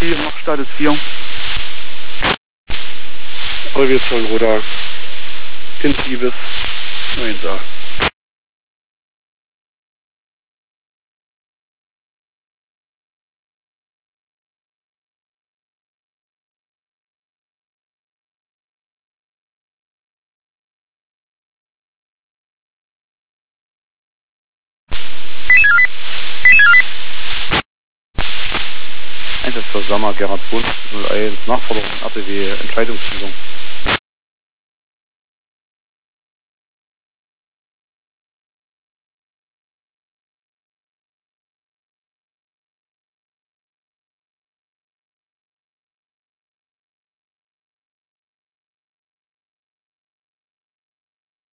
4, mach Status 4. Revierzoll oder intensives 9 Saar. Einsatz für Sommer, Gerhard Bund, 01, Nachforderung, APW, Entscheidungsfindung.